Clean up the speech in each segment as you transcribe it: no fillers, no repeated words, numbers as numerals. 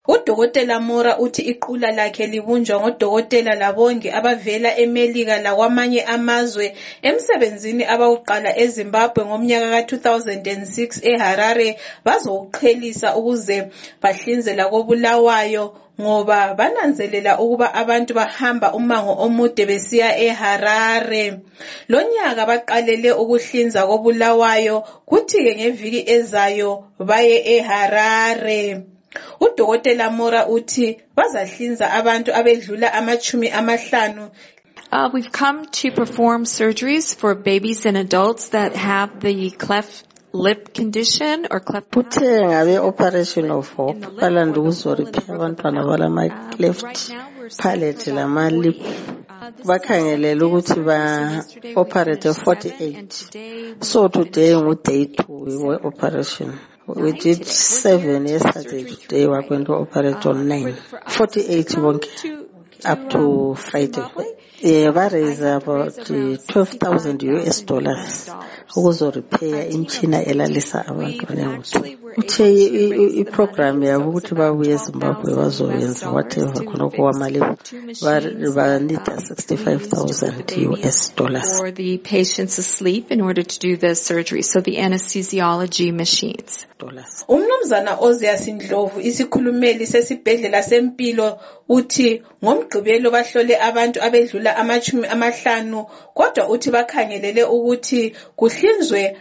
Udokotela Mora uthi iqula lakhe libunjwa ngodokotela labongi abavela eMelika lakwamanye amazwe emsebenzini abawuqala eZimbabwe ngomnyaka ka-2006 eHarare bazowuqhelisa ukuze bahlinzela koBulawayo ngoba bananzelela ukuba abantu bahamba umango omude besiya eHarare. Lonyaka baqalele ukuhlinza koBulawayo kuthi-ke ngeviki ezayo baye eHarare. Udokotela Mora uthi bazahlinza abantu abedlula 50. We've come to perform surgeries for babies and adults that have the cleft lip condition or cleft operation of hope balanda ukuzoripha abantwana balama cleft palate lama lip bakhangelela ukuthi ba operate 48. So today day 2 we operation. We did 7 yesterday. Today we're going to operate on 9. 48 up to Friday. That is about $12,000 US. Ukuzo repair imchina elalisa abantwana ukuthi iprogram yabo ukuthi babuye eZimbabwe bazoyenza whatever khonoko wamali banida $65,000 US for the patients asleep in order to do the surgery, so the anesthesiology machines. Umnumzana Ozias Ndlovu isikhulumeli sesibhedlela sempilo uthi ngomgqibelo bahlole abantu abedlula 50 kodwa uthi bakhangelele ukuthi kuhlinzwe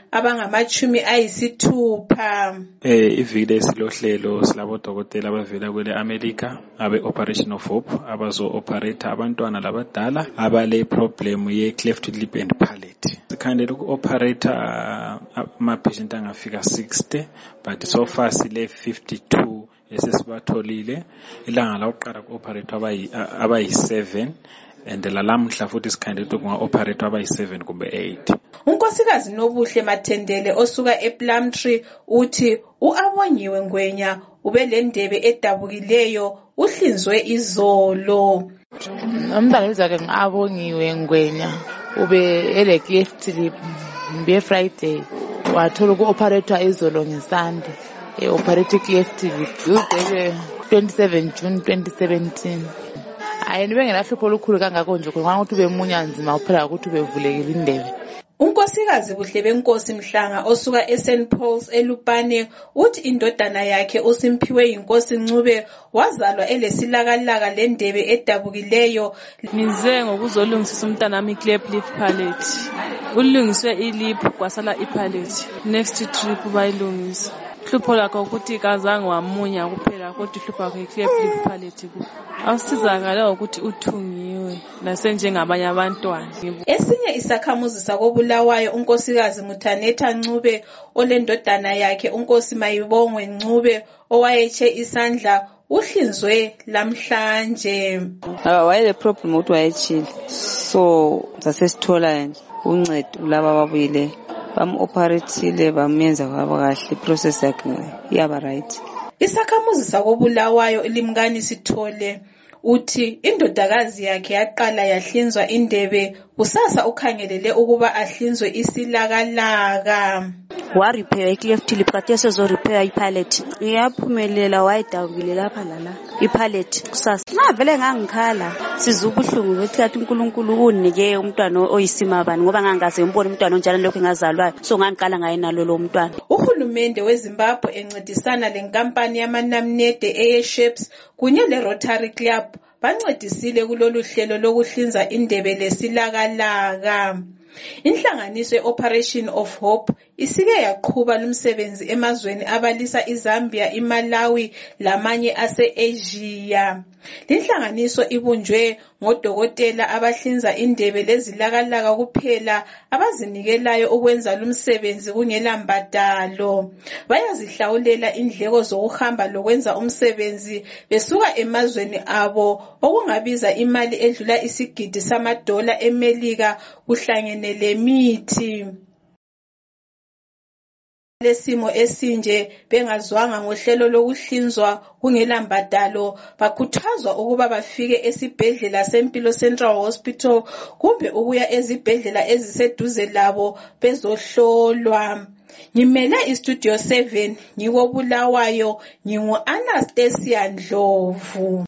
abangama-60. Iviki esilohlelo silabo dokotela abavela kwele America abe Operation of Hope abazo operate abantwana labadala abale problem ye cleft lip and palate. Sikhandele uku-operate ama-patient angafika 60 but so far sile 52 esesibatholile. Ilanga la uqala ku-operate abayi-7 and lalamhla futhi sikhandele kunga-operate abayi-7 kumbe 8. Unkosikazi Nobuhle Mathendele osuka ePlumtree uthi uAbonyiwe Ngwenya ubelendebe edabukileyo uhlinzwe izolo. Umntwana uzake ngabongiwe Ngwenya ube ele cleft lip mbe Friday wathola uku-operate izolo ngeSunday operate cleft lip uzeke 27 June 2017. Ayenibe ngelahlupho olukhulu kangako nje ngoba ukuthi bemunya nzima uphela ukuthi bevulekile indebe. Unkosikazi Buhle Benkosi Mhlanga osuka eSt Paul's eLupane uthi indodana yakhe uSimphiwe Inkosi Ncube wazalwa elesilakalaka lendebe edabukileyo. Ngize ngokuzolungisisa umntanami cleft lip palate. Ulungiswe ilip kwasala ipalate. Next trip bayilungisa. Hlupho lakho ukuthi kazange wamunya kuphela kodwa ihlupho lakho cleft lip palate awusizakala ukuthi uthungiwe nasenjengabanye abantwana. Esinye isakhamuzi sakoBulawayo unkosikazi Muthanetha Ncube olendodana yakhe unkosi Mayibongwe Ncube owayetshe isandla uhlinzwe lamhlanje. Wayele problem ukuthi wayechile so sasesithola uncedo laba babuyile bam-operateile bamenza kwaba kahle process yakhe yaba right. Isakhamuzi sakoBulawayo Limkani Sithole uthi indodakazi yakhe yaqala yahlinzwa indebe kusasa ukhangelele ukuba ahlinzwe isilakalaka. Warepair icleft lip kade sezo repair ipalate ngiyaphumelela wayidabukile lapha lala ipalate kusasa ngavele ngangikhala sizubuhlungu ukuthi kathi uNkulunkulu unike umntwana oyisimabani ngoba ngangaze ngibone umntwana onjalo lokho engazalwa so nganiqala ngaye nalo lo mntwana. Uhulumende weZimbabwe encedisana lenkampani yamanamnede eyeShapes kunye leRotary Club bancedisile kulolu hlelo lokuhlinza indebe lesilakalaka. Inhlanganiso ye-Operation of Hope isike yaqhuba lumsebenzi emazweni abalisa iZambia, iMalawi lamanye ase-Asia. Inhlanganiso ibunjwe ngodokotela abahlinza indebe lezilakalaka kuphela abazinikelayo ukwenza lumsebenzi kungelambadalo. Bayazihlawulela indleko zokuhamba lokwenza umsebenzi besuka emazweni abo okungabiza imali edlula isigidi $1 eMelika kuhlangene lemithi. Lesimo esinje bengazwanga ngohlelo lokuhlinzwa kungelambadalo bakhuthazwa ukuba bafike esibhedlela sempilo Central Hospital kumbe ukuya ezibhedlela eziseduze labo bezohlolwa. Ngimele iStudio 7 ngikobulawayo ngingu Anastasia Ndlovu.